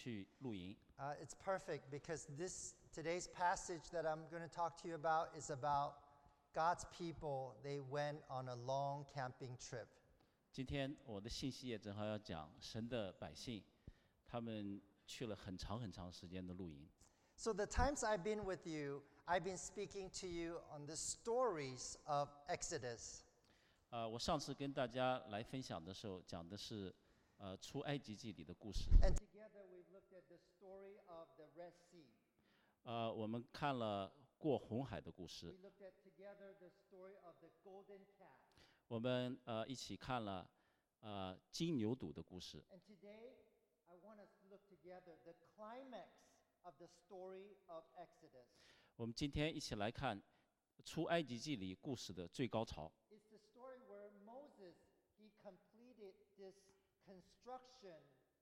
去露营。 It's perfect because today's passage that I'm going to talk to you about is about God's people. They went on a long camping trip. 今天我的信息也正好要讲神的百姓，他们去了很长很长时间的露营。 So the times I've been with you, I've been speaking to you on the stories of Exodus. 我上次跟大家来分享的时候，讲的是出埃及记里的故事。 And together we've looked at the story of the Red Sea. 我们看了过红海的故事。 We looked at together the story of the golden calf. 我们一起看了金牛犊的故事。 And today I want us to look together the climax of the story of Exodus. 我们今天一起来看出埃及记里故事的最高潮。 It's the story where Moses he completed this construction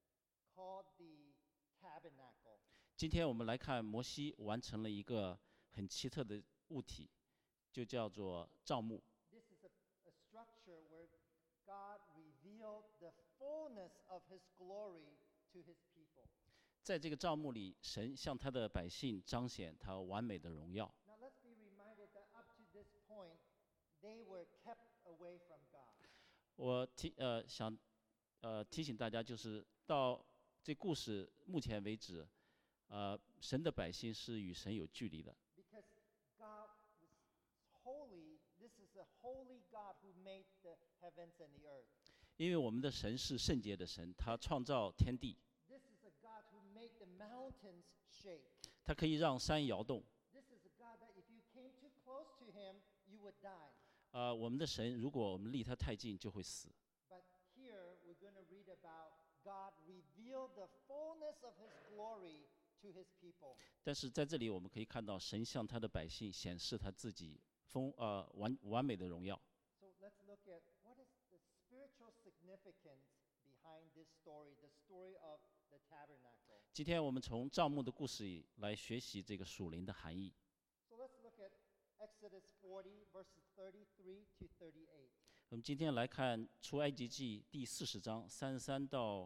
called the tabernacle. 今天我们来看摩西完成了一个很奇特的物体，就叫做帐幕。 This is a structure where God revealed the fullness of his glory to his people. 在这个帐幕里，神向他的百姓彰显他完美的荣耀。 Now let's be reminded that up to this point, they were kept away from God. 我想提醒大家，就是到这故事目前为止，神的百姓是与神有距离的。 Because God was holy, this is a holy God who made the heavens and the earth. 因为我们的神是圣洁的神，他创造天地， This is a God who made the mountains shake. 他可以让山摇动。 This is a God that if you came too close to him, you would die. 我们的神，如果我们离他太近，就会死。 But here we're going to read about God revealed the fullness of his glory to his people. 但是在这里，我们可以看到神向他的百姓显示他自己完美的荣耀。 So let's look at what is the spiritual significance behind this story, the story of the tabernacle. 今天我们从帐幕的故事里来学习这个属灵的含义。 So let's look at Exodus 40 verses 33 to 38. 我们今天来看出埃及记第40章33到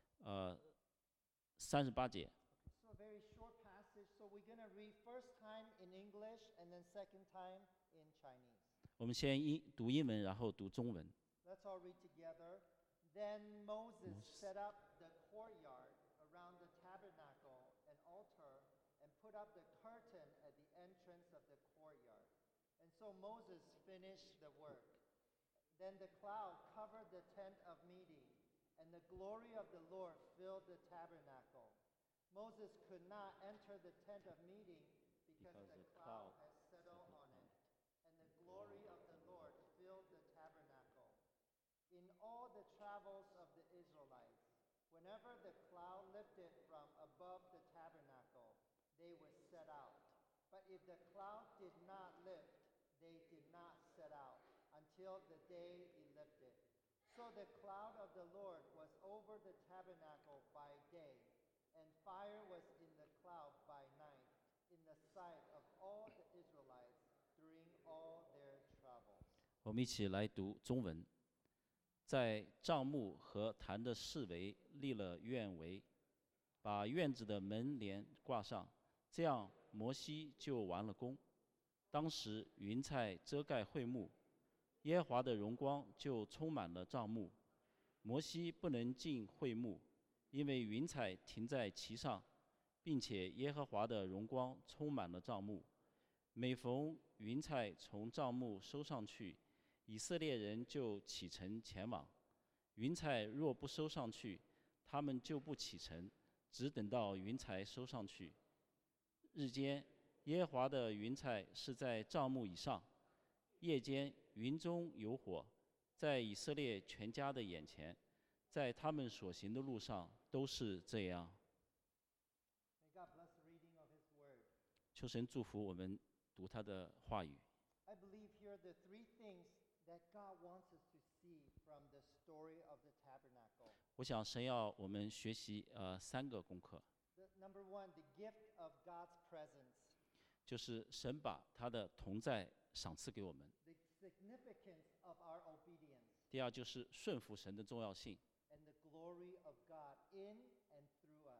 38节。 So a very short passage. So we're going to read first time in English and then second time in Chinese. 我们先读英文，然后读中文。 Let's all read together. Then Moses set up the courtyard around the tabernacle and altar and put up the curtain at the entrance of the courtyard. And so Moses finished the work. Then the cloud covered the tent of meeting, and the glory of the Lord filled the tabernacle. Moses could not enter the tent of meeting because the cloud had settled on it, and the glory of the Lord filled the tabernacle. In all the travels of the Israelites, whenever the cloud lifted from above the tabernacle, they would set out. But if the cloud did not lift, they did not set out until the day it lifted. So the cloud of the Lord was over the tabernacle by day, and fire was in the cloud by night, in the sight of all the Israelites during all their travels. 我们一起来读中文。在帐幕和坛的四围立了院围，把院子的门帘挂上，这样摩西就完了工。当时云彩遮盖会幕，耶和华的荣光就充满了帐幕。摩西不能进会幕，因为云彩停在其上，并且耶和华的荣光充满了帐幕。每逢云彩从帐幕收上去，以色列人就启程前往。云彩若不收上去，他们就不启程，只等到云彩收上去。日间，耶和华的云彩是在帐幕以上；夜间，云中有火，在以色列全家的眼前，在他们所行的路上都是这样。 May God bless the reading of His Word. 求神祝福我们读他的话语。 I believe here the three things that God wants us to see from the story of the tabernacle. 我想神要我们学习3个功课， Number one, the gift of God's presence, 就是神把他的同在赏赐给我们； the significance of our obedience, 第二就是顺服神的重要性； and the glory of God in and through us.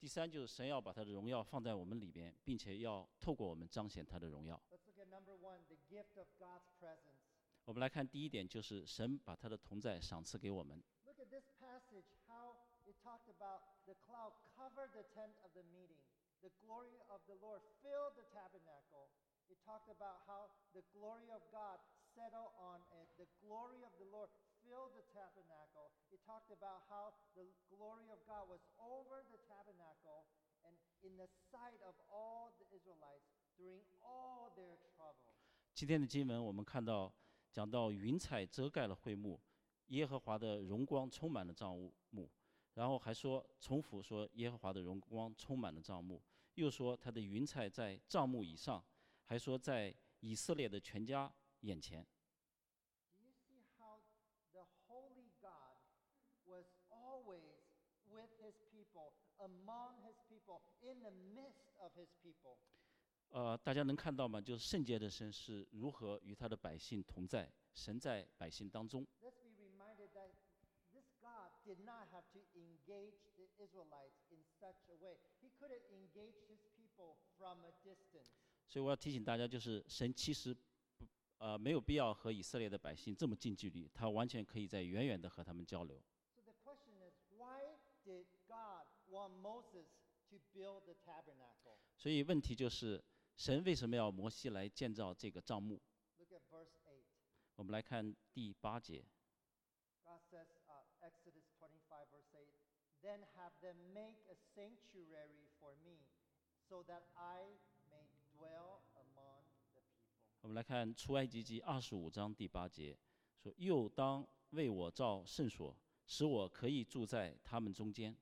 第三就是神要把他的荣耀放在我们里边，并且要透过我们彰显他的荣耀。 Let's look at number 1, the gift of God's presence. 我们来看第一点，就是神把他的同在赏赐给我们。 Look at this passage, how it talked about the cloud covered the tent of the meeting. The glory of the Lord filled the tabernacle. It talked about how the glory of God settled on it. The glory of the Lord filled the tabernacle. It talked about how the glory of God was over the tabernacle and in the sight of all the Israelites during all their troubles. 今天的经文我们看到讲到云彩遮盖了会幕，耶和华的荣光充满了帐幕，然后还说重复说耶和华的荣光充满了帐幕，又说他的云彩在帐幕以上，还说在以色列的全家眼前。 Do you see how the holy God was always with his people, among his people, in the midst of his people? 大家能看到吗？就是圣洁的神是如何与他的百姓同在，神在百姓当中。 Let's be reminded that this God did not have to engage the Israelites in such a way. He could have engaged his people from a distance. 所以我要提醒大家，就是神其实没有必要和以色列的百姓这么近距离，他完全可以在远远的和他们交流。 So the question is, why did God want Moses to build the tabernacle? 所以问题就是，神为什么要摩西来建造这个帐幕？ Look at verse 8. 我们来看第8节。 God says, Exodus 25, verse 8, then have them make a sanctuary for me, so that I may dwell among the people. 我们来看出埃及记25章第8节，说又当为我造圣所，使我可以住在他们中间。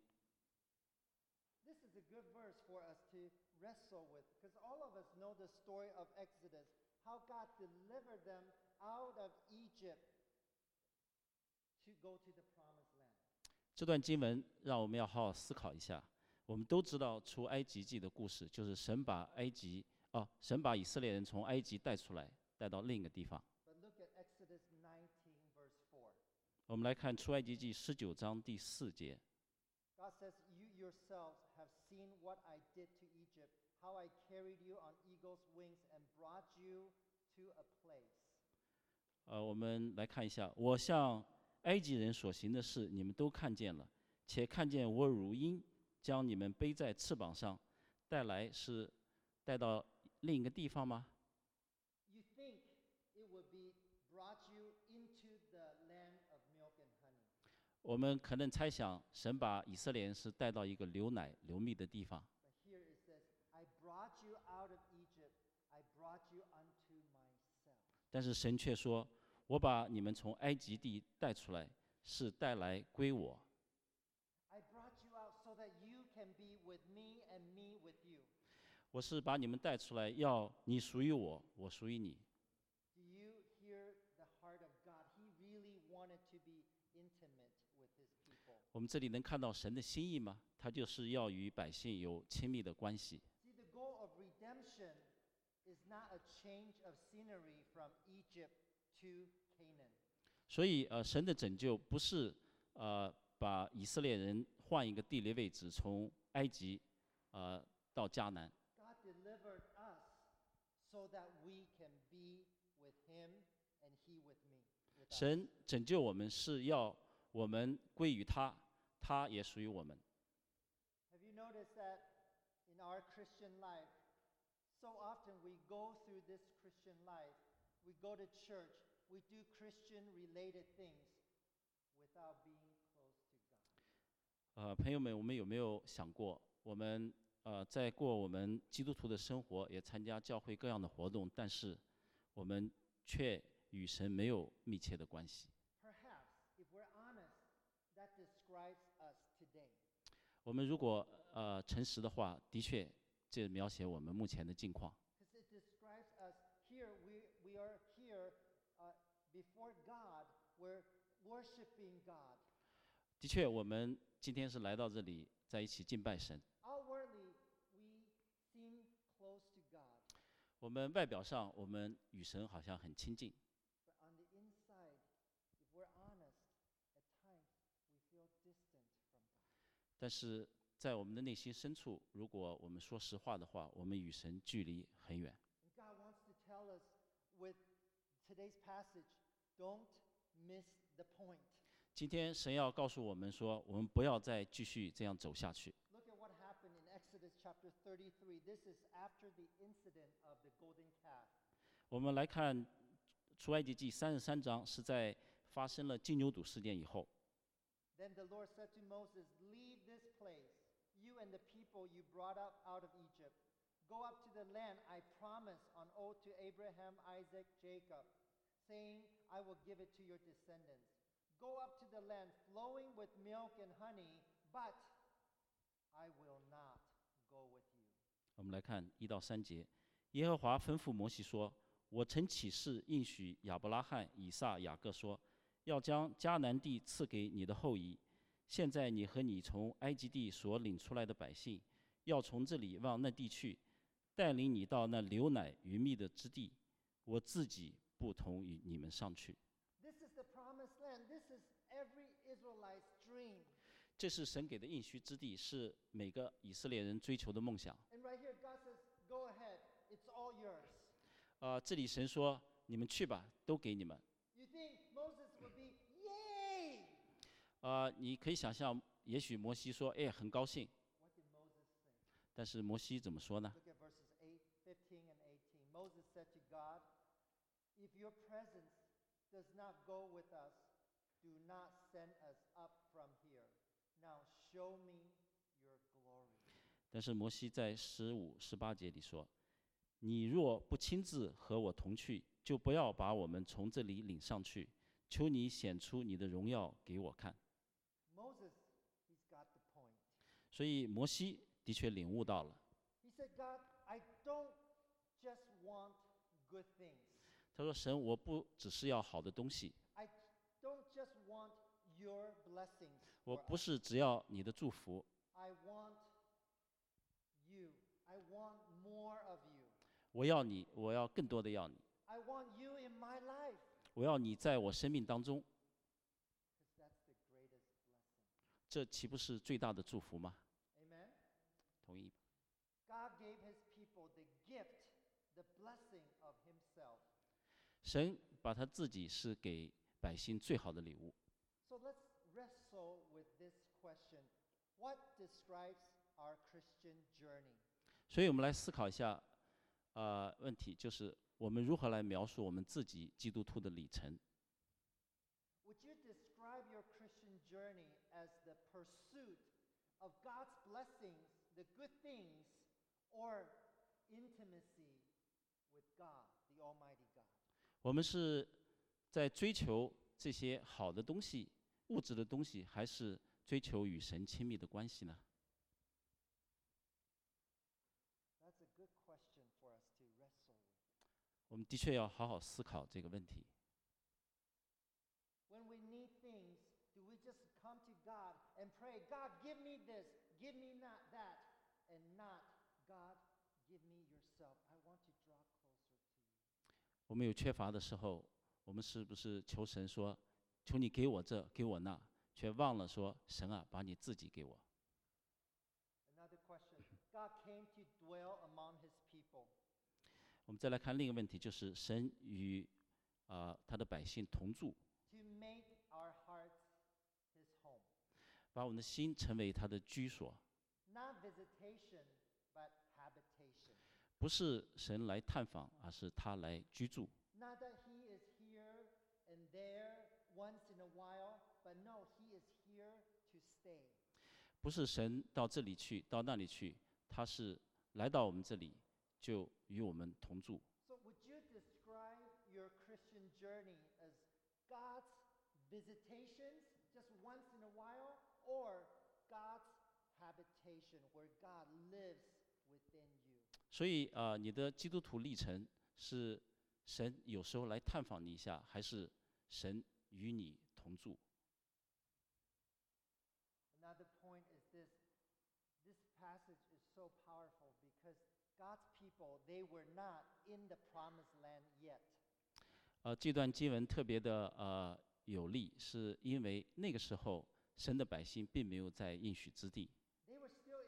This is a good verse for us to wrestle with, because all of us know the story of Exodus, how God delivered them out of Egypt to go to the promised land. 这段经文让我们要好好思考一下。我们都知道出埃及记的故事，就是神把以色列人从埃及带出来，带到另一个地方。 But look at Exodus 19, verse 4. 我们来看出埃及记19章第4节。 God says, you yourselves have seen what I did to Egypt, how I carried you on eagle's wings and brought you to a place. 我们来看一下，我向埃及人所行的事，你们都看见了，且看见我如鹰将你们背在翅膀上，带到另一个地方吗？ You think it would be brought you into the land of milk and honey. 我们可能猜想，神把以色列人是带到一个流奶流蜜的地方， But here it says, I brought you out of Egypt. I brought you unto myself. 但是神却说：“我把你们从埃及地带出来，是带来归我。 I brought you out so that you can be with me and me with you. 我是把你们带出来，要你属于我，我属于你。” Do you hear the heart of God? He really wanted to be intimate with his people. 我们这里能看到神的心意吗？他就是要与百姓有亲密的关系。 See, the goal of redemption is not a change of scenery from Egypt to Canaan. 所以，神的拯救不是把以色列人换一个地理位置，从埃及到迦南。 God delivered us so that we can be with him and he with me. With us. 神拯救我们是要我们归于他，他也属于我们。 Have you noticed that in our Christian life, so often we go through this Christian life, we go to church, we do Christian related things without being close to God. 朋友们，我们有没有想过，我们在过我们基督徒的生活，也参加教会各样的活动，但是我们却与神没有密切的关系。 Perhaps, if we're honest, that describes us today. 我们如果诚实的话，的确这描写我们目前的境况。 Because it describes us here, we are here before God, we're worshiping God. 的确，我们今天是来到这里，在一起敬拜神。 Outwardly, we seem close to God, 我们外表上，我们与神好像很亲近， but on the inside, if we're honest, at times we feel distant from God. 但是在我们的内心深处，如果我们说实话的话，我们与神距离很远。 And God wants to tell us with today's passage, don't miss the point. 今天神要告诉我们说，我们不要再继续这样走下去。 Look at what happened in Exodus chapter 33. This is after the incident of the golden calf. 我们来看出埃及记33章，是在发生了金牛犊事件以后。 Then the Lord said to Moses, leave this place, you and the people you brought up out of Egypt. Go up to the land I promised on oath to Abraham, Isaac, Jacob, saying, I will give it to your descendants. Go up to the land flowing with milk and honey, but I will not go with you. 我们来看1到3节，耶和华吩咐摩西说：“我曾起誓应许亚伯拉罕、以撒、雅各说，要将迦南地赐给你的后裔。现在你和你从埃及地所领出来的百姓，要从这里往那地去，带领你到那流奶与蜜的之地。我自己不同与你们上去。” This is the promised land. This is every Israelite's dream. 这是神给的应许之地，是每个以色列人追求的梦想。 And right here, God says, go ahead. It's all yours. 这里神说：“你们去吧，都给你们。” You think Moses would be, yay! 你可以想象，也许摩西说：“哎，很高兴。” What did Moses say? 但是摩西怎么说呢？ Look at verses 15 and 18. Moses said to God, if your presence does not go with us, do not send us up from here. Now show me your glory. 但是摩西在15、18节里说：“你若不亲自和我同去，就不要把我们从这里领上去。求你显出你的荣耀给我看。” Moses, he's got the point. 所以摩西的确领悟到了。 He said, God, I don't just want good things. 他说：“神，我不只是要好的东西， I don't just want your blessings. 我 for 不 us. 是只要你的祝福， I want you. I want more of you. 我要你，我要更多的要你， I want you in my life. 我要你在我生命当中， Because that's the greatest blessing. 这岂不是最大的祝福吗？ Amen? 同意。 God gave his people the gift, the blessing of himself. 神把他自己是给百姓最好的礼物。 So let's wrestle with this question. What describes our Christian journey? 所以我们来思考一下，问题就是我们如何来描述我们自己基督徒的里程？ Would you describe your Christian journey as the pursuit of God's blessings, the good things, or intimacy with God, the Almighty God? 我们是在追求这些好的东西、物质的东西，还是追求与神亲密的关系呢？ That's a good question for us to wrestle with. 我们的确要好好思考这个问题。 When we need things, do we just come to God and pray, God, give me this, give me not that, and not, God, give me yourself. I want to draw closer to you. 我们有缺乏的时候，我们是不是求神说：“求你给我这，给我那”，却忘了说：“神啊，把你自己给我。” Another question. God came to dwell among his people. 我们再来看另一个问题，就是神与他的百姓同住， To make our hearts his home. 把我们的心成为他的居所。 Not visitation, but habitation. 不是神来探访，而是他来居住。 Not that he is here and there once in a while, but no, he is here to stay. 不是神到这里去，到那里去，他是来到我们这里，就与我们同住。 So would you describe your Christian journey as God's visitations just once in a while, or God's habitation where God lives within you? 所以你的基督徒历程是神有时候来探访你一下，还是神与你同住？ Another point is this. This passage is so powerful because God's people, they were not in the promised land yet. 这段经文特别的有力，是因为那个时候神的百姓并没有在应许之地， They were still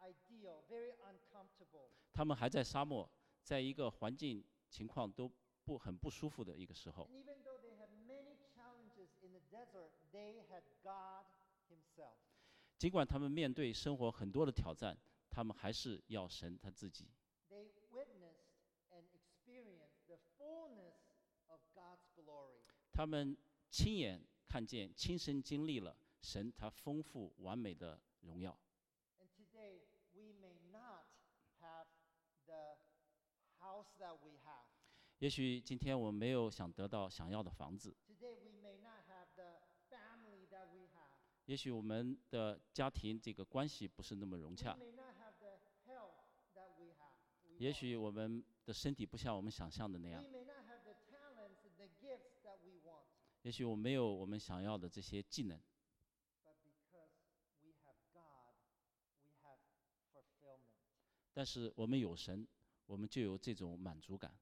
ideal, very uncomfortable. 他们还在沙漠，在一个环境情况都很不舒服的一个时候 And，even though they had many challenges in the desert, they had God Himself. 尽管他们面对生活很多的挑战，他们还是要神他自己。 They witnessed and experienced the fullness of God's glory. 他们亲眼看见、亲身经历了神他丰富完美的荣耀。 And today, we may not have the house that we have. 也许今天我们没有得到想要的房子， Today, we may not have the family that we have. 也许我们的家庭这个关系不是那么融 We 洽， may not have the health that we have. 也许我们的身体不像我们想象的那 We 样， may not have the talents and the gifts that we want. 也许我们没有我们想要的这些技能， But because we have God, we have fulfillment. 但是我们有神，我们就有这种满足感。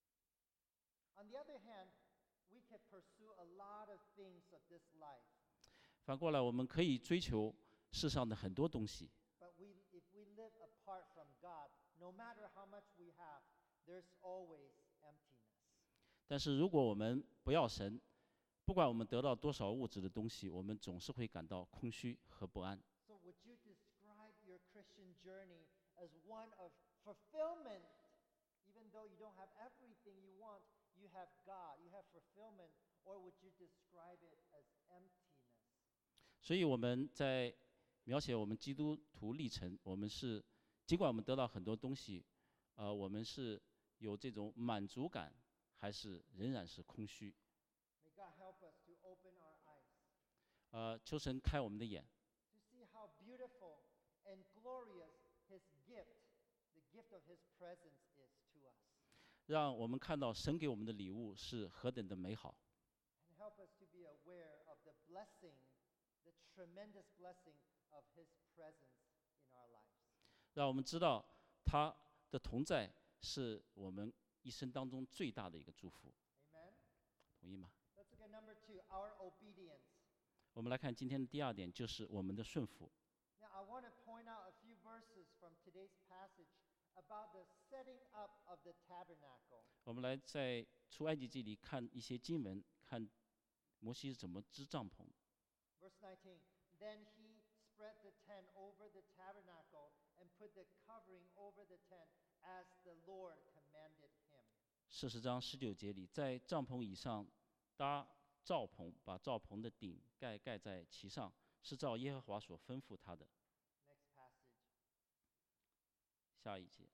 On the other hand, we can pursue a lot of things of this life. 反过来，我们可以追求世上的很多东西， But if we live apart from God, no matter how much we have, there's always emptiness. 但是如果我们不要神，不管我们得到多少物质的东西，我们总是会感到空虚和不安。 So would you describe your Christian journey as one of fulfillment? Even though you don't have everything you want, you have God, you have fulfillment, or would you describe it as emptiness? 所以我们在描写我们基督徒历程，我们是尽管我们得到很多东西，我们是有这种满足感，还是仍然是空虚？ May God help us to open our eyes 求神开我们的眼， to see how beautiful and glorious His gift, the gift of His presence is to us. 让我们看到神给我们的礼物是何等的美好， And help us to be aware of the blessing, the tremendous blessing of His presence in our lives. 让我们知道他的同在是我们一生当中最大的一个祝福。 Amen? 同意吗？ Let's look at number 2, our obedience. 我们来看今天的第二点，就是我们的顺服。 Now, I want to point out a few verses from today's passage about the setting up of the tabernacle. 我们来在出埃及记里看一些经文，看摩西是怎么织帐篷。 Verse 19, then he spread the tent over the tabernacle and put the covering over the tent as the Lord commanded him. 40章19节里，在帐篷以上搭罩棚，把罩棚的顶盖在其上，是照耶和华所吩咐他的。 Next passage. 下一节，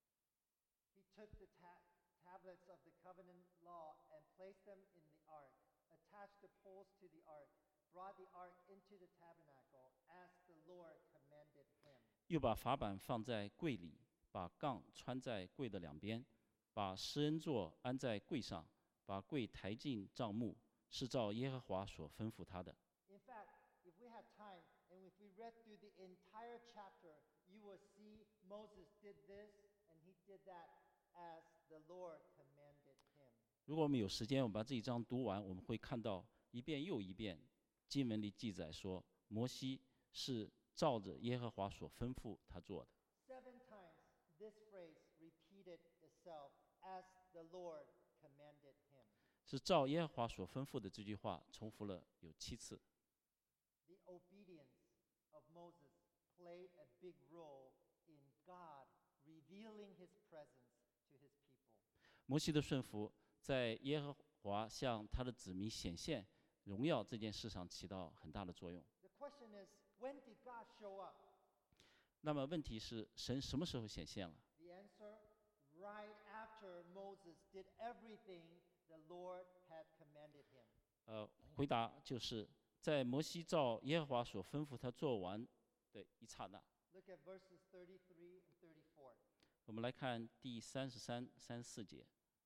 He took the tablets of the covenant law and placed them in the ark, attached the poles to the ark, brought the ark into the tabernacle as the Lord commanded him. 又把法版放在柜里，把杠穿在柜的两边，把施恩座安在柜上，把柜抬进帐幕，是照耶和华所吩咐他的。 In fact, if we had time and if we read through the entire chapter, you will see Moses did this and he did that as the Lord commanded him. 如果我们有时间，我们把这一章读完，我们会看到一遍又一遍经文里记载说，摩西是照着耶和华所吩咐他做的。 7 times this phrase repeated itself as the Lord commanded him. 是照耶和华所吩咐的这句话重复了有7次。 The obedience of Moses played a big role in God revealing his presence to his people. 摩西的顺服在耶和华向他的子民显现荣耀这件事上起到很大的作用。 The question is, when did God show up? 那么问题是，神什么时候显现了？ The answer, right after Moses did everything the Lord had commanded him. 回答就是在摩西照耶和华所吩咐他做完的一刹那。 Look at verses 33 and 34. 我们来看第33、34节。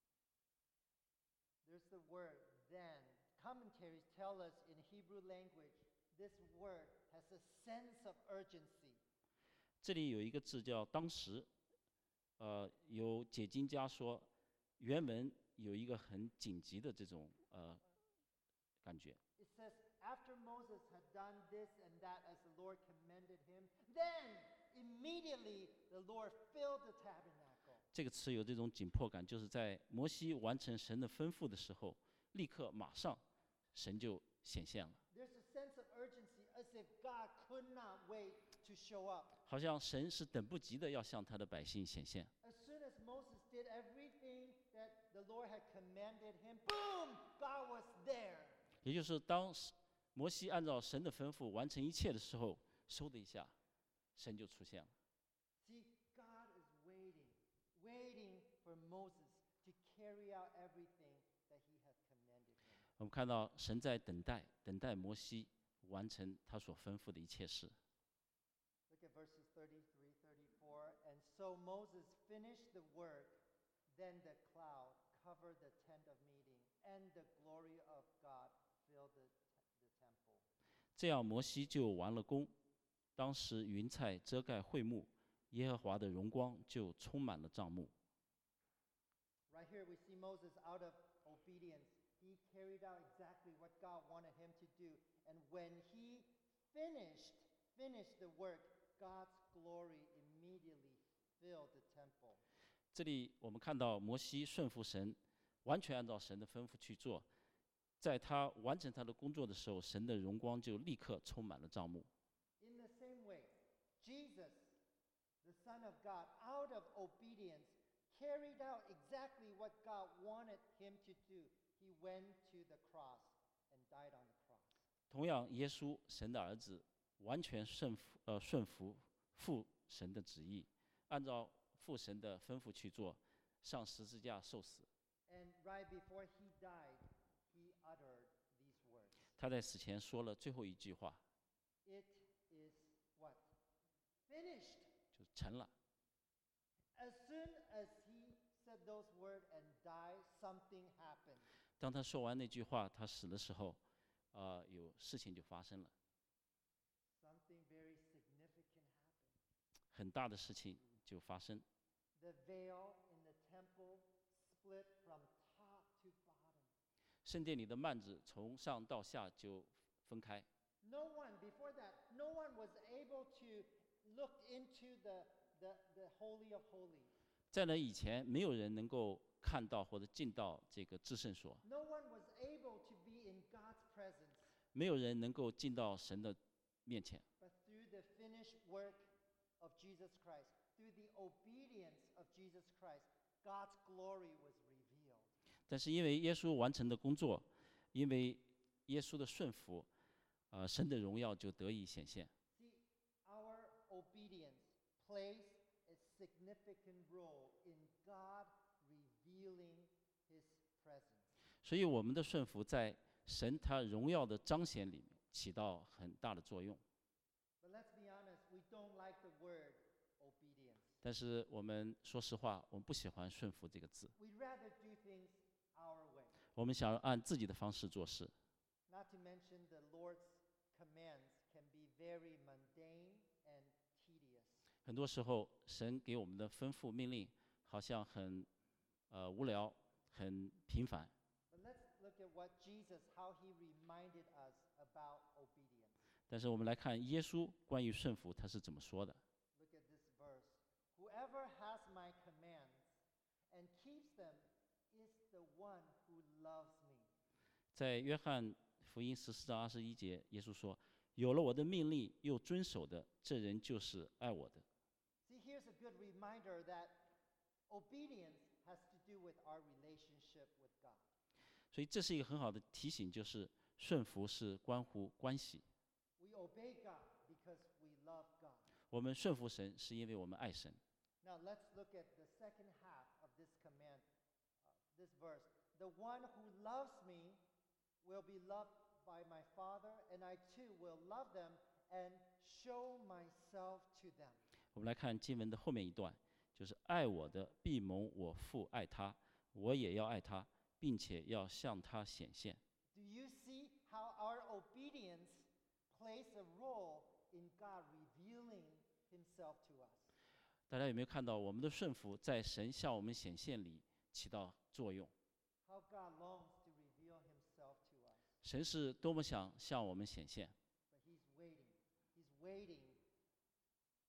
There's the word then. Commentaries tell us in Hebrew language, this word has a sense of urgency. 这里有一个字叫当时，有解经家说，原文有一个很紧急的这种感觉。 It says, after Moses had done this and that as the Lord commanded him, then immediately the Lord filled the tabernacle. 这个词有这种紧迫感，就是在摩西完成神的吩咐的时候，立刻马上神就显现了， There's a sense of urgency as if God could not wait to show up. 好像神是等不及的要向他的百姓显现。 As soon as Moses did everything that the Lord had commanded him, boom, God was there. 也就是当摩西按照神的吩咐完成一切的时候，嗖的一下，神就出现了。 See, God is waiting for Moses to carry out everything that he has commanded him. 我们看到神在等待摩西完成他所吩咐的一切事。 Look at verses 33, 34. And so Moses finished the work. Then the cloud covered the tent of meeting, and the glory of God filled the temple. 这样摩西就完了工。当时云彩遮盖会幕，耶和华的荣光就充满了帐幕。 Right here we see Moses out of obedience. He carried out exactly what God wanted him to do. And when he finished the work, God's glory immediately filled the temple. 这里我们看到摩西顺服神，完全按照神的吩咐去做。在他完成他的工作的时候，神的荣光就立刻充满了帐幕。 In the same way, Jesus, the Son of God, out of obedience, carried out exactly what God wanted him to do. He went to the cross and died on the cross. 同样，耶稣神的儿子完全顺服父神的旨意，按照父神的吩咐去做，上十字架受死。 And right before he died, he uttered these words. 他在死前说了最后一句话， It is what? Finished. 就成了。 As soon as he said those words and died, something happened. 当他说完那句话，他死的时候，有事情就发生了， Something very significant happened. 很大的事情就发生。 The veil in the temple split from top to bottom. 圣殿里的幔子从上到下就分开， No one, before that, no one was able to look into the Holy of Holies. 在那以前，没有人能够看到或者进到这个至圣所， No one was able to be in God's presence. 没有人能够进到神的面前。 But through the finished work of Jesus Christ, through the obedience of Jesus Christ, God's glory was revealed. 但是因为耶稣完成的工作，因为耶稣的顺服，神的荣耀就得以显现。 See, our obedience plays a significant role in God revealing His presence. 所以我们的顺服在神他荣耀的彰显里面起到很大的作用。 But let's be honest, we don't like the word obedience. 但是我们说实话，我们不喜欢顺服这个字， We'd rather do things our way. 我们想按自己的方式做事。 Not to mention the Lord's commands can be very mundane and tedious. 很多时候，神给我们的吩咐命令好像很无聊、很平凡。 But let's look at what Jesus, how he reminded us about obedience. 但是我们来看耶稣关于顺服他是怎么说的。 Look at this verse. Whoever has my commands and keeps them is the one who loves me. 在约翰福音14章21节，耶稣说：“有了我的命令又遵守的，这人就是爱我的。” See, here's a good reminder that obedience has to do with our relationship with God. 所以这是一个很好的提醒，就是顺服是关乎关系。 We obey God because we love God. 我们顺服神，是因为我们爱神。 Now let's look at the second half of this command, this verse. The one who loves me will be loved by my Father, and I too will love them and show myself to them. 我们来看经文的后面一段，就是爱我的必蒙我父爱他，我也要爱他，并且要向他显现。 Do you see how our obedience plays a role in God revealing himself to us? 大家有没有看到我们的顺服在神向我们显现里起到作用？ How God longs to reveal himself to us. 神是多么想向我们显现， But he's waiting. He's waiting. Is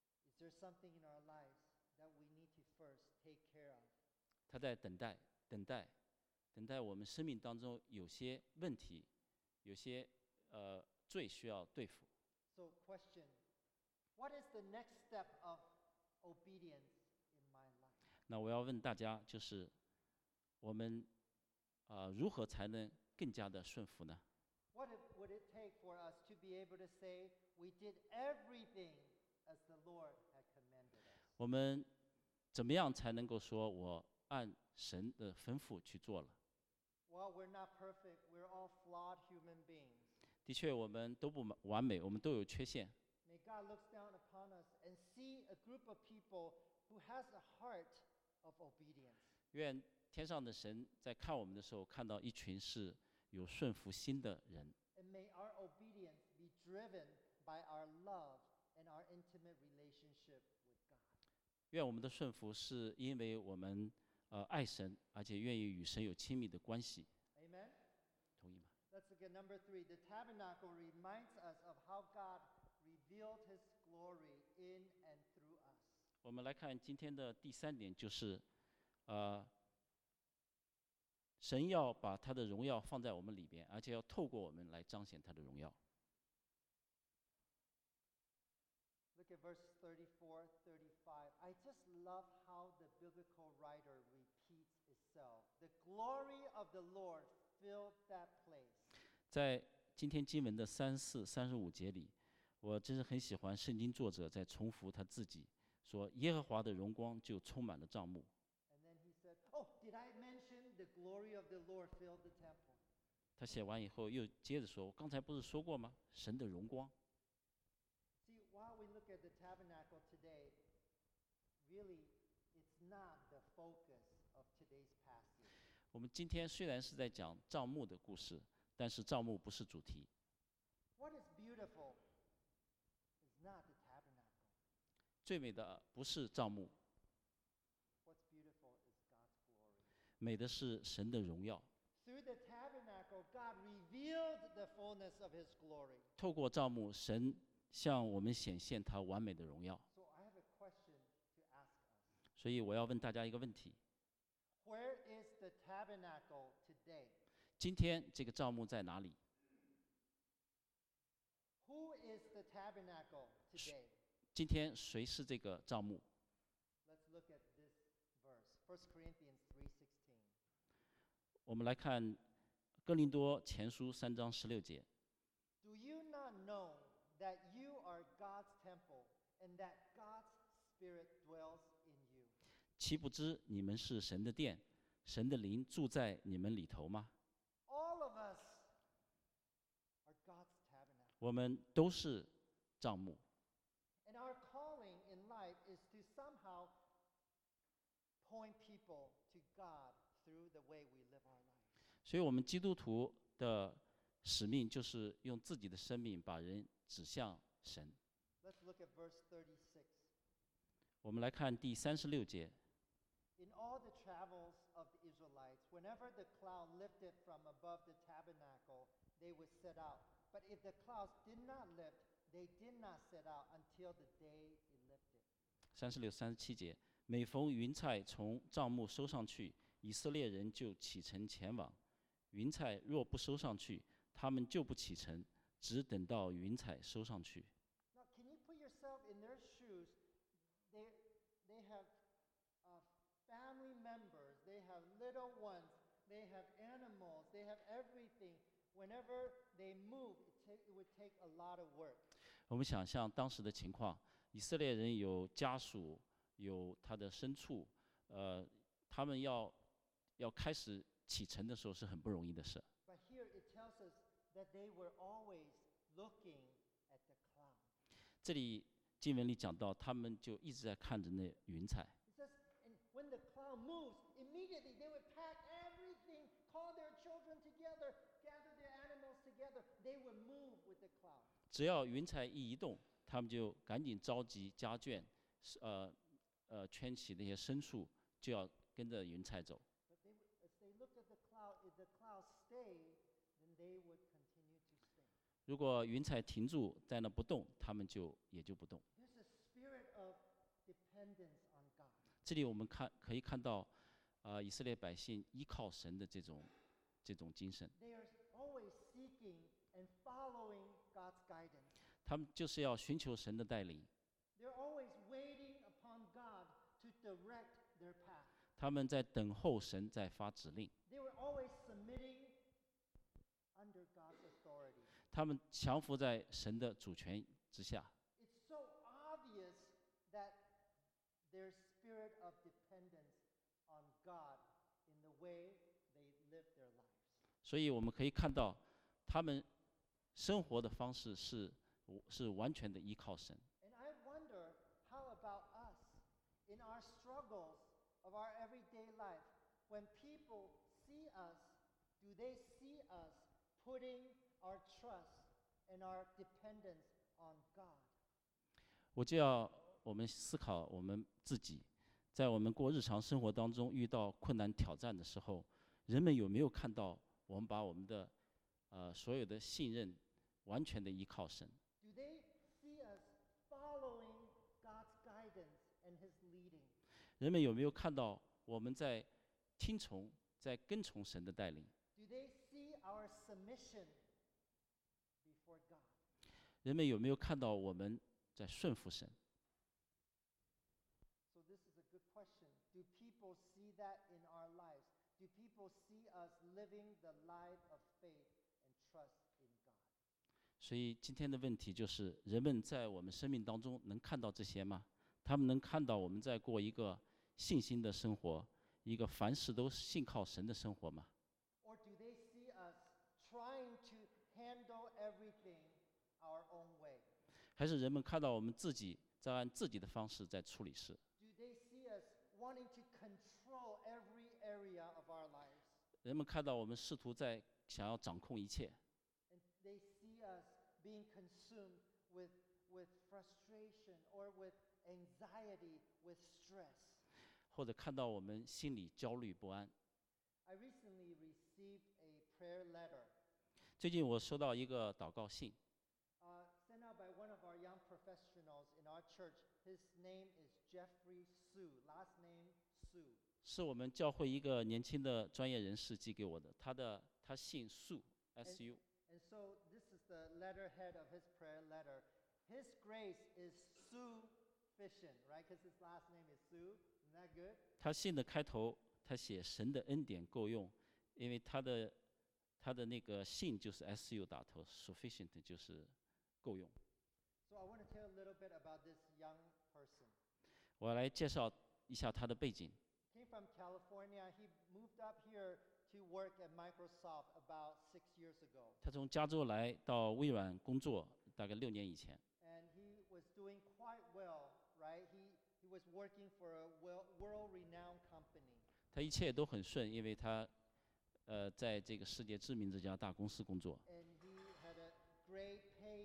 there something in our lives that we need to first take care of? 他在等待我们生命当中有些问题，有些罪需要对付。 So, question: what is the next step of obedience in my life? 那我要问大家，就是我们如何才能更加的顺服呢？ What would it take for us to be able to say we did everything as the Lord had commanded us? 我们怎么样才能够说我按神的吩咐去做了？ Well, we're not perfect. We're all flawed human beings. 的确，我们都不完美，我们都有缺陷。 May God look down upon us and see a group of people who has a heart of obedience. 愿天上的神在看我们的时候，看到一群是有顺服心的人。 And may our obedience be driven by our love and our intimate relationship with God. 愿我们的顺服是因为我们爱神，而且愿意与神有亲密的关系。 Amen? 同意吗？ Let's look at number 3. The tabernacle reminds us of how God revealed his glory in and through us. 我们来看今天的第3点，就是神要把他的荣耀放在我们里边，而且要透过我们来彰显他的荣耀。 Look at verse 34, 35. I just love how the biblical writer repeats itself. The glory of the Lord filled that place. 在今天经文的34、35节里，我真是很喜欢圣经作者在重复他自己说：“耶和华的荣光就充满了帐幕。” And then he said, oh, did I mention the glory of the Lord filled the temple? 他写完以后又接着说：“我刚才不是说过吗？神的荣光。” See, while we look at the tabernacle today, really, it's not the focus of today's passage. 我们今天虽然是在讲帐幕的故事，但是帐幕不是主题。 What is beautiful is not the tabernacle. 最美的不是帐幕， What's beautiful is God's glory. 美的是神的荣耀。 Through the tabernacle, God revealed the fullness of his glory. 透过帐幕，神向我们显现他完美的荣耀。 So I have a question to ask us. 所以我要问大家一个问题： Where is the tabernacle today? 今天这个帐幕在哪里？ Who is the tabernacle today? 今天谁是这个帐幕？ Let's look at this verse, 1 Corinthians 3:16. 我们来看哥林多前书3章16节。 Do you not know that you are God's temple and that God's Spirit dwells in you? 岂不知你们是神的殿，神的灵住在你们里头吗？ All of us are God's tabernacle. 我们都是帐幕， And our calling in life is to somehow point people to God through the way we live our lives. 所以我们基督徒的使命就是用自己的生命把人指向神。 Let's look at verse 36. 我们来看第36节。 In all the travels of the Israelites, whenever the cloud lifted from above the tabernacle, they would set out. But if the clouds did not lift, they did not set out until the day it lifted. 36、37节，每逢云彩从帐幕收上去，以色列人就启程前往；云彩若不收上去，他们就不启程，只等到云彩收上去。 Now, can you put yourself in their shoes? They have family members, they have little ones, they have animals, they have everything. Whenever they move, it would take a lot of work. 我们想象当时的情况，以色列人有家属，有他的牲畜，他们要开始启程的时候是很不容易的事。 But here it tells us that they were always looking at the cloud. 这里经文里讲到，他们就一直在看着那云彩。 It says, and when the cloud moves, immediately they would pack everything, call their children together, gather their animals together. They would move with the cloud. 只要云彩一移动，他们就赶紧召集家眷，圈起那些牲畜，就要跟着云彩走。 But as they looked at the cloud, if the cloud stayed, then they would continue to stay. 如果云彩停住，在那不动，他们也就不动。 There's a spirit of dependence on God. 这里我们可以看到，以色列百姓依靠神的这种精神， They are always seeking and following God's guidance. 他们就是要寻求神的带领， They're always waiting upon God to direct their path. 他们在等候神在发指令， They were always submitting under God's authority. 他们降服在神的主权之下。 It's so obvious that their spirit of dependence on God in the way they live their lives. 所以我们可以看到，他们生活的方式是完全的依靠神。 And I wonder, how about us in our struggles of our everyday life? When people see us, do they see us putting our trust and our dependence on God? 我们思考我们自己，在我们过日常生活当中遇到困难挑战的时候，人们有没有看到我们把我们的所有的信任完全的依靠神？ Do they see us following God's guidance and His leading? 人们有没有看到我们在听从、在跟从神的带领？ Do they see our submission before God? 人们有没有看到我们在顺服神？ So this is a good question. Do people see that in our lives? Do people see us living the life of faith and trust in God? 所以今天的问题就是：人们在我们生命当中能看到这些吗？他们能看到我们在过一个信心的生活，一个凡事都信靠神的生活吗？ Or do they see us trying to handle everything our own way? 还是人们看到我们自己在按自己的方式在处理事？ Do they see us wanting to control every area of our lives? 人们看到我们试图在想要掌控一切， And they see us being consumed with frustration or with anxiety, with stress. 或者看到我们心里焦虑不安。 I recently received a prayer letter 最近我收到一个祷告信， sent out by one of our young professionals in our church. His name is Jeffrey Su, last name Su. 是我们教会一个年轻的专业人士寄给我的，他姓素 ，SU。 And so this is the letterhead of his prayer letter. His grace is sufficient, right? Because his last name is Su. Isn't that good? 他信的开头，他写神的恩典够用，因为他的那个信就是 SU 打头 ，sufficient 就是够用。 So I want to tell a little bit about this young person. 我来介绍一下他的背景。 Came from California. He moved up here to work at Microsoft about 6 years ago. 他从加州来到微软工作，大概6年以前。 And he was doing quite well, right? He was working for a world-renowned company. 他一切都很顺，因为他在这个世界知名这家大公司工作。 And he had a great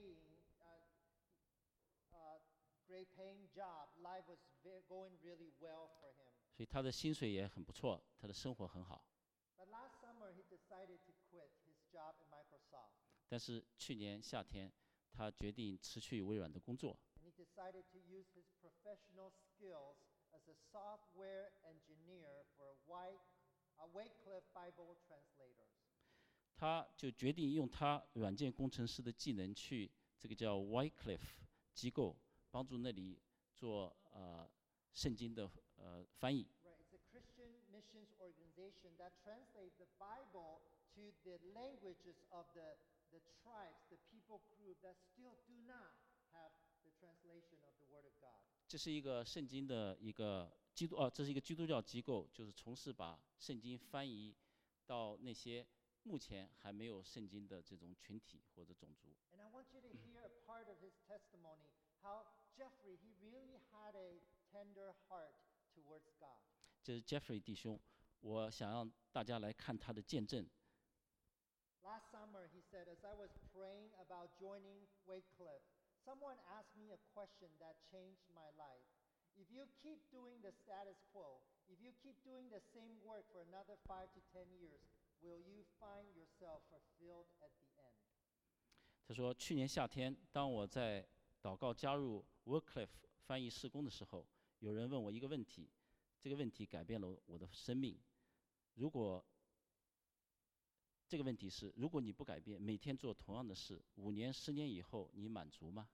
paying job. Life was going really well for him. 所以他的薪水也很不错，他的生活很好。 But last summer, he decided to quit his job at Microsoft. 但是去年夏天，他决定辞去微软的工作， And he decided to use his professional skills as a software engineer for Wycliffe Bible Translators. 他就决定用他软件工程师的技能去这个叫 Wycliffe 机构，帮助那里做圣经的翻译。 Right, it's a Christian missions organization that translates the Bible to the languages of the tribes, the people group that still do not have the translation of the Word of God. 这是一个圣经的这是一个基督教机构，就是从事把圣经翻译到那些目前还没有圣经的这种群体或者种族。 And I want you to hear a part of his testimony, how Jeffrey, he really had a tender heart towards God. 这是 Jeffrey 弟兄，我想让大家来看他的见证。 Last summer, he said, as I was praying about joining Wycliffe, someone asked me a question that changed my life. If you keep doing the status quo, if you keep doing the same work for another 5 to 10 years, will you find yourself fulfilled at the end? 他说，去年夏天，当我在祷告加入 Wycliffe 翻译事工的时候， 有人问我一个问题，这个问题改变了我的生命。如果这个问题是，如果你不改变，每天做同样的事，5年、10年以后，你满足吗？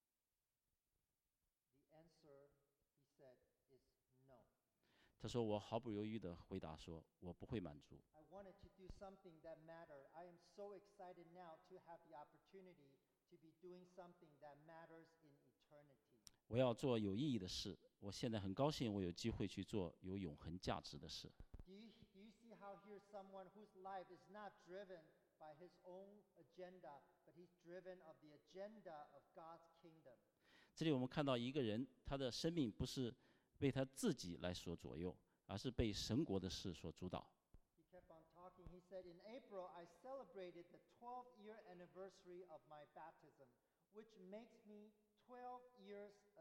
The answer, he said, is no. 他说，我毫不犹豫地回答说，我不会满足。 I wanted to do something that mattered. I am so excited now to have the opportunity to be doing something that matters in eternity. 我要做有意义的事。我现在很高兴，我有机会去做有永恒价值的事。 Do you see how here's someone whose life is not driven by his own agenda, but he's driven of the agenda of God's kingdom? 这里我们看到一个人，他的生命不是被他自己来所左右，而是被神国的事所主导。 He kept on talking. He said, in April, I celebrated the 12th-year anniversary of my baptism, which makes me 12 years a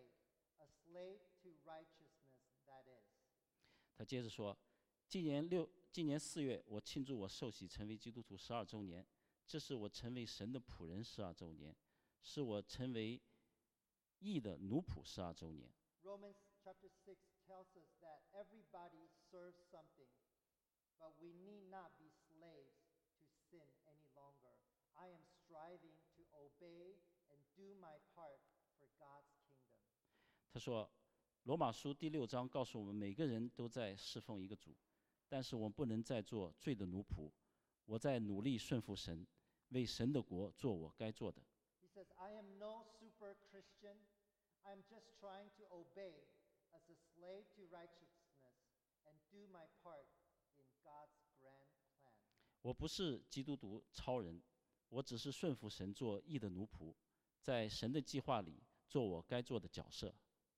slave to righteousness, that is. 他接着说，今年4月，我庆祝我受洗成为基督徒12周年，这是我成为神的仆人12周年，是我成为义的奴仆12周年。 Romans chapter 6 tells us that everybody serves something, but we need not be slaves to sin any longer. I am striving to obey and do my part for God's kingdom. 他说，罗马书第6章告诉我们，每个人都在侍奉一个主，但是我们不能再做罪的奴仆。我在努力顺服神，为神的国做我该做的。 He says, I am no super Christian. I'm just trying to obey as a slave to righteousness and do my part in God's grand plan. 我不是基督徒超人，我只是顺服神做义的奴仆，在神的计划里做我该做的角色。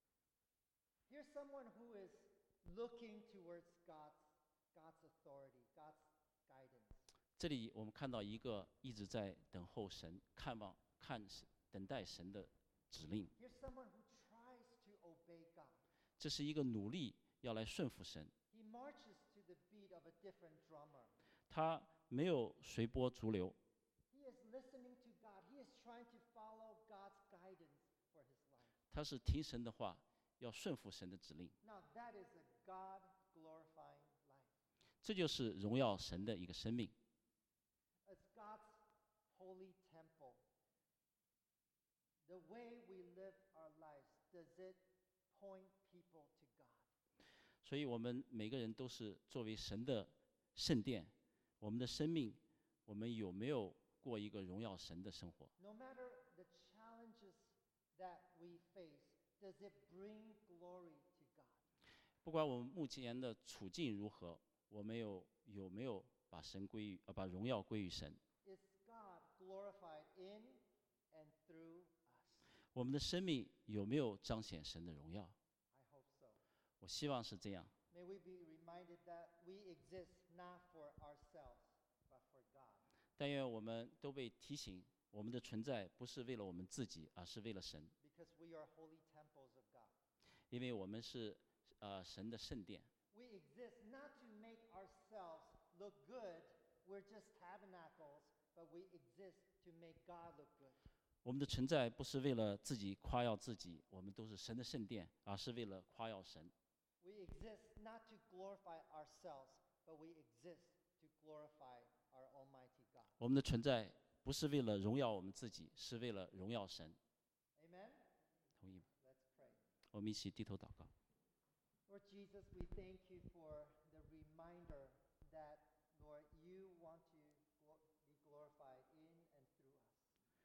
Here's someone who is looking towards God's authority, God's guidance. 这里我们看到一个一直在等候神、等待神的指令， Here's someone who tries to obey God. 这是一个努力要来顺服神。 He marches to the beat of a different drummer. 他没有随波逐流， He is listening to God. He is trying to follow God's guidance for his life. 他是听神的话，要顺服神的指令。 Now, that is a God-glorifying life. 这就是荣耀神的一个生命。 As God's holy temple, the way we live our lives, does it point people to God? 所以我们每个人都是作为神的圣殿，我们的生命，我们有没有过一个荣耀神的生活？ No matter the challenges that we face, does it bring glory to God? 不管我们目前的处境如何，我们有没有把荣耀归于神？ Is God glorified in and through us? 我们的生命有没有彰显神的荣耀？ I hope so. 我希望是这样。 May we be reminded that we exist not for ourselves, but for God. 但愿我们都被提醒，我们的存在不是为了我们自己，而是为了神， Because we are holy temples of God. 因为我们是神的圣殿。 We exist not to make ourselves look good. We're just tabernacles, but we exist to make God look good. 我们的存在不是为了自己夸耀自己，我们都是神的圣殿，而是为了夸耀神。 We exist not to glorify ourselves, but we exist to glorify our Almighty God. 我们的存在不是为了荣耀我们自己，是为了荣耀神。 Amen? 同意吗？ Let's pray. 我们一起低头祷告。 Lord Jesus, we thank you for the reminder that, Lord, you want to be glorified in and through us.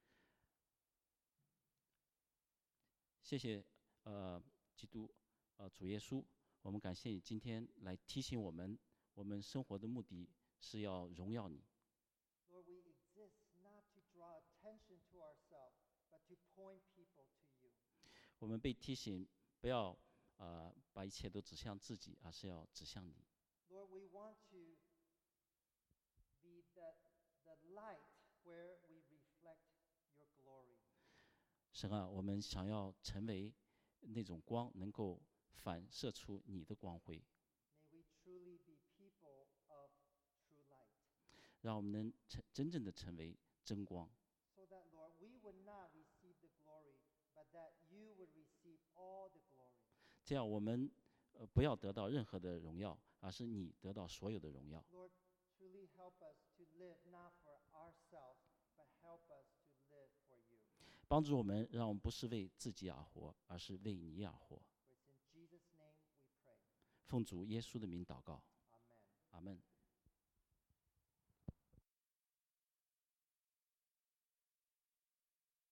谢谢基督主耶稣，我们感谢你今天来提醒我们，我们生活的目的是要荣耀你。 Lord, we exist not to draw attention to ourselves, but to point people to you. 我们被提醒不要把一切都指向自己，而是要指向你。 Lord, we want to be the light where we reflect your glory. 神啊，我们想要成为那种光，能够反射出你的光辉， May we truly be people of true light. 让我们能真正的成为真光， So that, Lord, we would not receive the glory, but that you would receive all the glory. 这样我们不要得到任何的荣耀，而是你得到所有的荣耀。 Lord, truly help us to live not for ourselves, but help us to live for you. 帮助我们，让我们不是为自己而活，而是为你而活。 For it's in Jesus' name we pray. 奉主耶稣的名祷告。